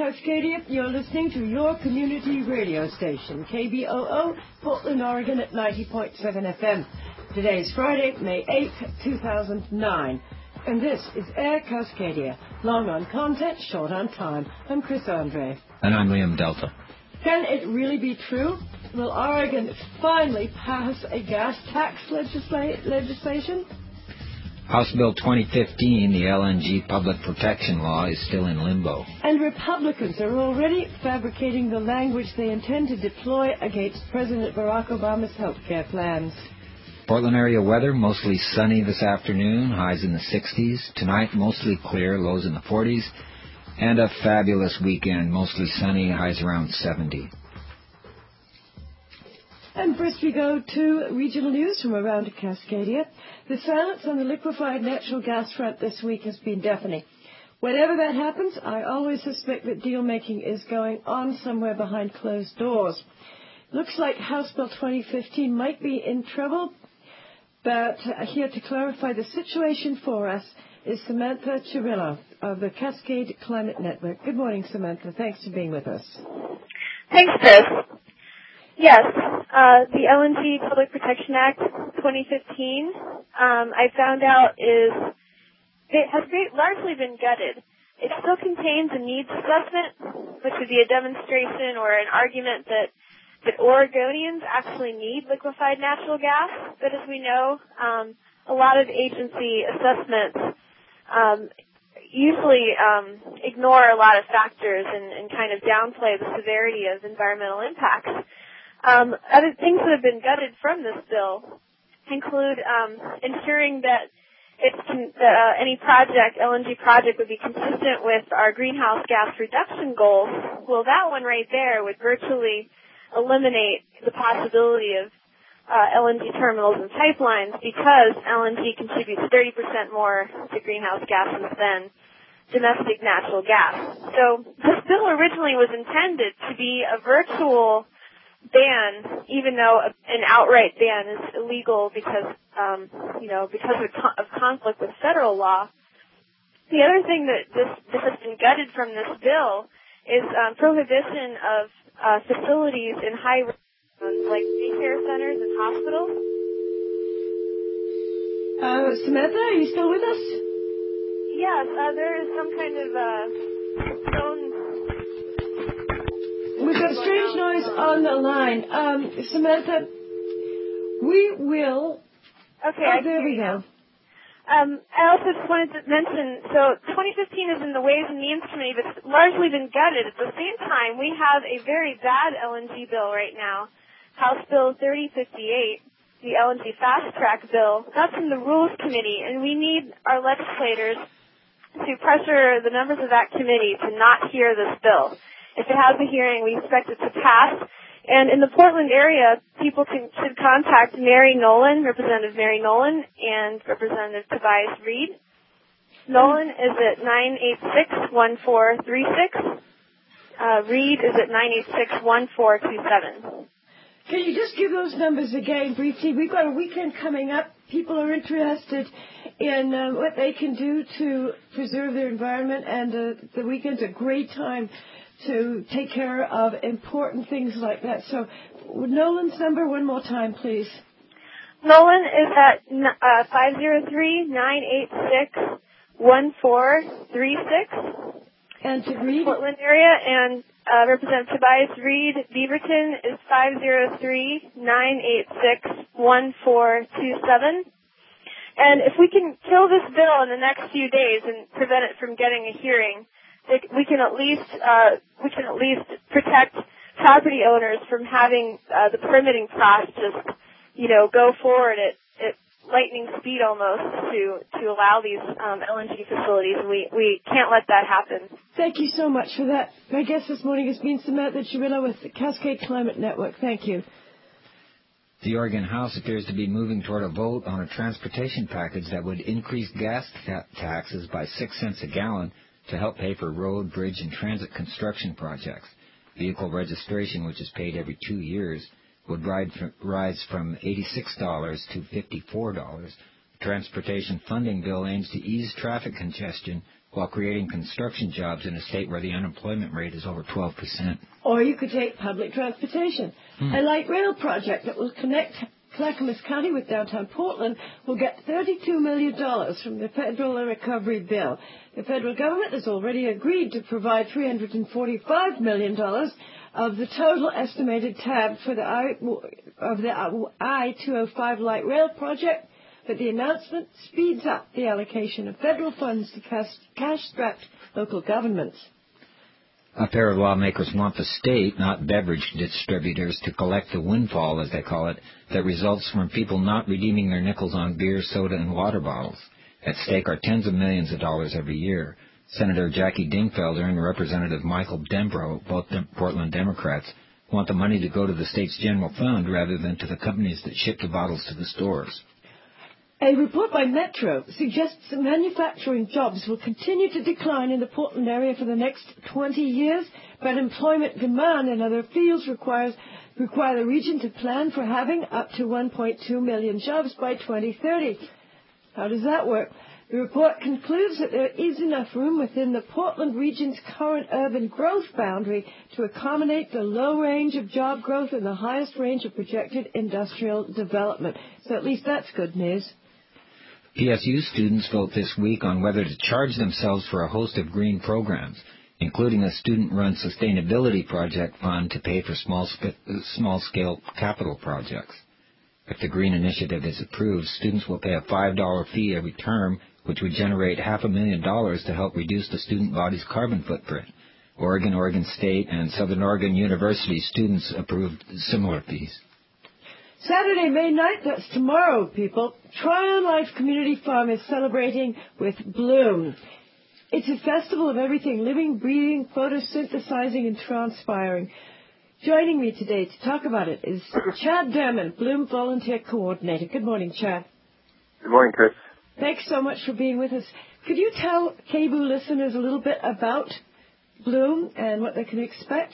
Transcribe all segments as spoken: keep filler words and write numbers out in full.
Cascadia. You're listening to your community radio station, K B O O, Portland, Oregon at ninety point seven F M. Today is Friday, May eighth, two thousand nine. And this is Air Cascadia. Long on content, short on time. I'm Chris Andre. And I'm Liam Delta. Can it really be true? Will Oregon finally pass a gas tax legisla- legislation? House Bill twenty fifteen, the L N G Public Protection Law, is still in limbo. And Republicans are already fabricating the language they intend to deploy against President Barack Obama's health care plans. Portland area weather, mostly sunny this afternoon, highs in the sixties. Tonight, mostly clear, lows in the forties. And a fabulous weekend, mostly sunny, highs around seventy. And first we go to regional news from around Cascadia. The silence on the liquefied natural gas front this week has been deafening. Whenever that happens, I always suspect that deal-making is going on somewhere behind closed doors. Looks like House Bill twenty fifteen might be in trouble, but here to clarify the situation for us is Samantha Cirillo of the Cascade Climate Network. Good morning, Samantha. Thanks for being with us. Thanks, Chris. Yes, uh, the L N G Public Protection Act twenty fifteen, um, I found out is, it has largely been gutted. It still contains a needs assessment, which would be a demonstration or an argument that, that Oregonians actually need liquefied natural gas. But as we know, um, a lot of agency assessments um, usually um, ignore a lot of factors and, and kind of downplay the severity of environmental impacts. Um, other things that have been gutted from this bill include um, ensuring that it's con- uh, any project, L N G project, would be consistent with our greenhouse gas reduction goals. Well, that one right there would virtually eliminate the possibility of uh, L N G terminals and pipelines because L N G contributes thirty percent more to greenhouse gases than domestic natural gas. So this bill originally was intended to be a virtual ban, even though an outright ban is illegal because, um, you know, because of, con- of conflict with federal law. The other thing that this, this has been gutted from this bill is um, prohibition of uh, facilities in high risk, like daycare centers and hospitals. Uh, Samantha, are you still with us? Yes, uh, there is some kind of uh, phone. We've got a strange noise on the line. Um, Samantha, we will... Okay, oh, I there we go. Um, I also just wanted to mention, so twenty fifteen is in the Ways and Means Committee, but it's largely been gutted. At the same time, we have a very bad L N G bill right now, House Bill thirty fifty-eight, the L N G Fast Track Bill. That's in the Rules Committee, and we need our legislators to pressure the members of that committee to not hear this bill. If it has a hearing, we expect it to pass. And in the Portland area, people can, should contact Mary Nolan, Representative Mary Nolan, and Representative Tobias Reed. Nolan is at nine eight six, one four three six. Uh, Reed is at nine eight six, one four two seven. Can you just give those numbers again briefly? We've got a weekend coming up. People are interested in uh, what they can do to preserve their environment, and uh, the weekend's a great time to take care of important things like that. So, Nolan's number one more time, please. Nolan is at uh, five zero three, nine eight six, one four three six. And to Reed? Portland area, and uh, Representative Tobias Reed, Beaverton, is five zero three, nine eight six, one four two seven. And if we can kill this bill in the next few days and prevent it from getting a hearing, we can at least uh, we can at least protect property owners from having uh, the permitting process just, you know, go forward at, at lightning speed almost to to allow these um, L N G facilities. And we we can't let that happen. Thank you so much for that. My guest this morning has been Samantha Cirillo with the Cascade Climate Network. Thank you. The Oregon House appears to be moving toward a vote on a transportation package that would increase gas ta- taxes by six cents a gallon to help pay for road, bridge, and transit construction projects. Vehicle registration, which is paid every two years, would rise from eighty-six dollars to fifty-four dollars. The transportation funding bill aims to ease traffic congestion while creating construction jobs in a state where the unemployment rate is over twelve percent. Or you could take public transportation. Hmm. A light rail project that will connect Clackamas County with downtown Portland will get thirty-two million dollars from the federal recovery bill. The federal government has already agreed to provide three hundred forty-five million dollars of the total estimated tab for the I, of the I two oh five light rail project, but the announcement speeds up the allocation of federal funds to cash-strapped local governments. A pair of lawmakers want the state, not beverage distributors, to collect the windfall, as they call it, that results from people not redeeming their nickels on beer, soda, and water bottles. At stake are tens of millions of dollars every year. Senator Jackie Dingfelder and Representative Michael Dembro, both Dem- Portland Democrats, want the money to go to the state's general fund rather than to the companies that ship the bottles to the stores. A report by Metro suggests that manufacturing jobs will continue to decline in the Portland area for the next twenty years, but employment demand in other fields requires require the region to plan for having up to one point two million jobs by twenty thirty. How does that work? The report concludes that there is enough room within the Portland region's current urban growth boundary to accommodate the low range of job growth and the highest range of projected industrial development. So at least that's good news. P S U students vote this week on whether to charge themselves for a host of green programs, including a student-run sustainability project fund to pay for small sp- small-scale capital projects. If the Green Initiative is approved, students will pay a five dollars fee every term, which would generate half a million dollars to help reduce the student body's carbon footprint. Oregon, Oregon State, and Southern Oregon University students approved similar fees. Saturday, May ninth, that's tomorrow, people. Tryon Life Community Farm is celebrating with Bloom. It's a festival of everything living, breathing, photosynthesizing, and transpiring. Joining me today to talk about it is Chad Derman, Bloom Volunteer Coordinator. Good morning, Chad. Good morning, Chris. Thanks so much for being with us. Could you tell K B O O listeners a little bit about Bloom and what they can expect?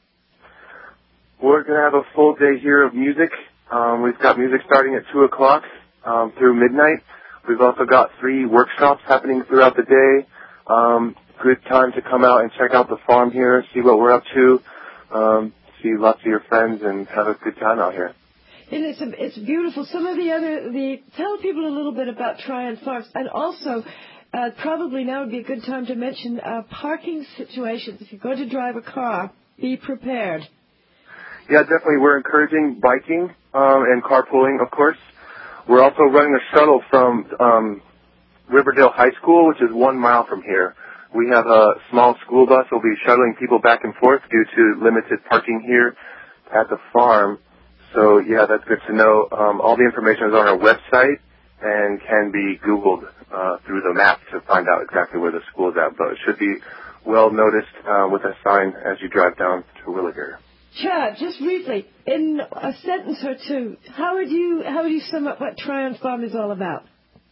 We're going to have a full day here of music. Um, we've got music starting at two o'clock um, through midnight. We've also got three workshops happening throughout the day. Um, good time to come out and check out the farm here, see what we're up to, um, see lots of your friends, and have a good time out here. And it's, a, it's beautiful. Some of the other, the tell people a little bit about Tryon Farms, and also uh, probably now would be a good time to mention uh, parking situations. If you're going to drive a car, be prepared. Yeah, definitely. We're encouraging biking um, and carpooling, of course. We're also running a shuttle from um, Riverdale High School, which is one mile from here. We have a small school bus that will be shuttling people back and forth due to limited parking here at the farm. So, yeah, that's good to know. Um, all the information is on our website and can be Googled uh, through the map to find out exactly where the school is at. But it should be well noticed uh, with a sign as you drive down to Williger. Chad, just briefly, in a sentence or two, how would you how would you sum up what Tryon Farm is all about?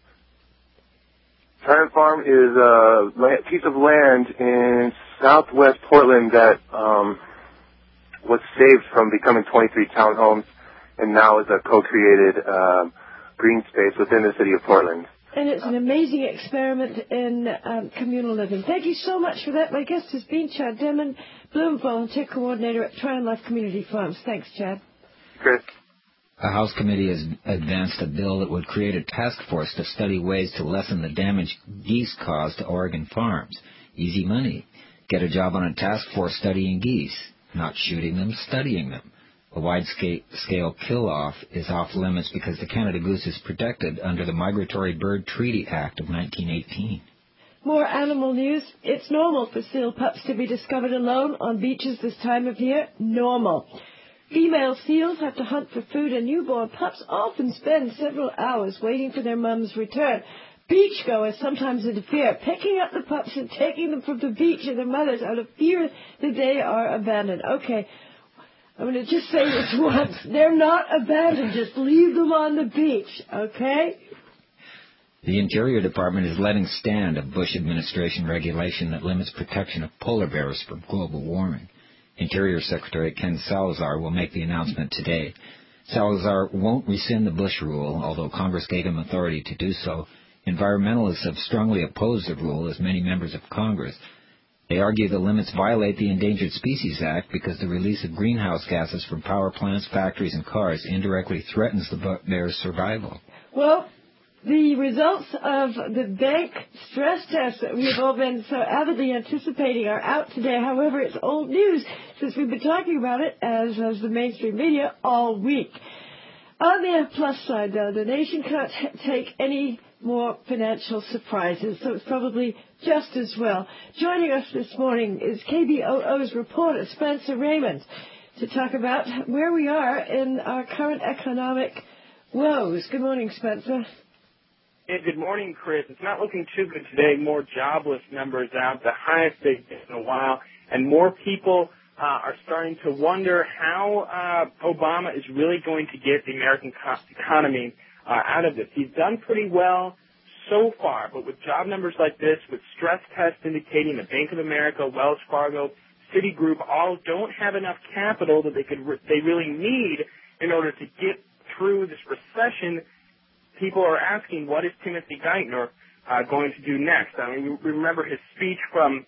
Tryon Farm is a piece of land in southwest Portland that um, was saved from becoming twenty-three townhomes and now is a co-created um, green space within the city of Portland. And it's an amazing experiment in um, communal living. Thank you so much for that. My guest has been Chad Derman, Bloom Volunteer Coordinator at Tryon Life Community Farms. Thanks, Chad. Chris. A House committee has advanced a bill that would create a task force to study ways to lessen the damage geese cause to Oregon farms. Easy money. Get a job on a task force studying geese. Not shooting them, studying them. A wide-scale kill-off is off limits because the Canada goose is protected under the Migratory Bird Treaty Act of nineteen eighteen. More animal news. It's normal for seal pups to be discovered alone on beaches this time of year. Normal. Female seals have to hunt for food, and newborn pups often spend several hours waiting for their mum's return. Beachgoers sometimes interfere, picking up the pups and taking them from the beach and their mothers out of fear that they are abandoned. Okay. I'm going to just say this once. They're not abandoned. Just leave them on the beach, okay? The Interior Department is letting stand a Bush administration regulation that limits protection of polar bears from global warming. Interior Secretary Ken Salazar will make the announcement today. Salazar won't rescind the Bush rule, although Congress gave him authority to do so. Environmentalists have strongly opposed the rule, as many members of Congress. They argue the limits violate the Endangered Species Act because the release of greenhouse gases from power plants, factories, and cars indirectly threatens the bear's survival. Well, the results of the bank stress test that we've all been so avidly anticipating are out today. However, it's old news since we've been talking about it, as has the mainstream media, all week. On the plus side, though, the nation can't take any more financial surprises, so it's probably just as well. Joining us this morning is K B O O's reporter, Spencer Raymond, to talk about where we are in our current economic woes. Good morning, Spencer. Hey, good morning, Chris. It's not looking too good today. More jobless numbers out, the highest they've been in a while, and more people uh, are starting to wonder how uh, Obama is really going to get the American co- economy Uh, out of this. He's done pretty well so far, but with job numbers like this, with stress tests indicating that Bank of America, Wells Fargo, Citigroup all don't have enough capital that they could re- they really need in order to get through this recession, people are asking, what is Timothy Geithner uh, going to do next? I mean, we remember his speech from,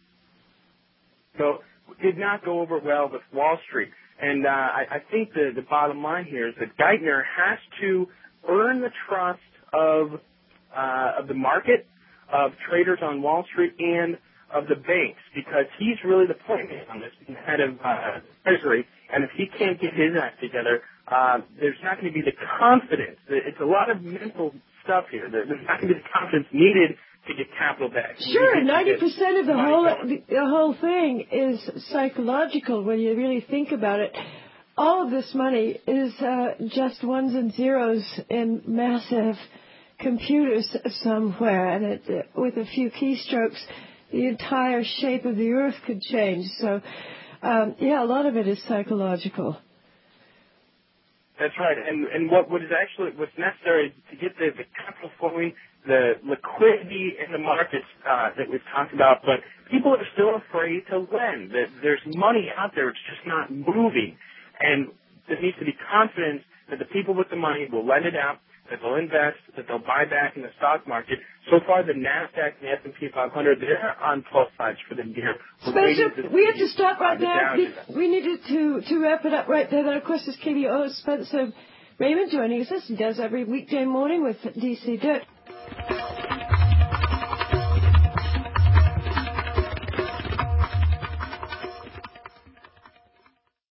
so did not go over well with Wall Street. And uh, I, I think the, the bottom line here is that Geithner has to earn the trust of uh, of the market, of traders on Wall Street, and of the banks, because he's really the point man on this, head of uh, Treasury, and if he can't get his act together, uh, there's not going to be the confidence. It's a lot of mental stuff here. There's not going to be the confidence needed to get capital back. Sure, ninety percent of the whole the, the whole thing is psychological when you really think about it. All of this money is uh, just ones and zeros in massive computers somewhere, and it, uh, with a few keystrokes, the entire shape of the earth could change. So, um, yeah, a lot of it is psychological. That's right, and and what, what is actually what's necessary to get the, the capital flowing, the liquidity in the markets uh, that we've talked about, but people are still afraid to lend. That there's money out there, it's just not moving. And there needs to be confidence that the people with the money will lend it out, that they'll invest, that they'll buy back in the stock market. So far, the NASDAQ and the S and P five hundred, they're on plus sides for the year. Spencer, we have to stop right now. We needed to, to wrap it up right there. That, of course, is K B O Spencer Raymond joining us. He does every weekday morning with D C Dirt.